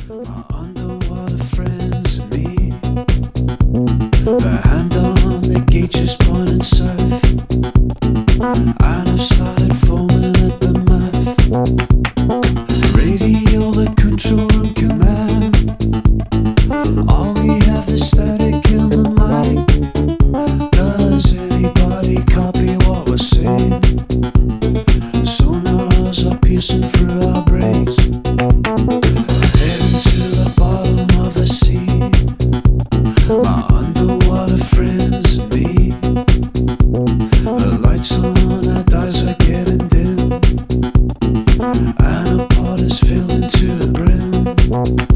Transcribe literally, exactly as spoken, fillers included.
My underwater friends and me. The hand on the gate just pointing south. And I've started foaming at the mouth. Radio, the control room command. All we have is static in the mic. Does anybody copy what we're saying? Sonars are piercing through our brains. Heading to the bottom of the sea. My underwater friends and me. The lights on, our eyes are getting dim. And a pot is filled into the brim.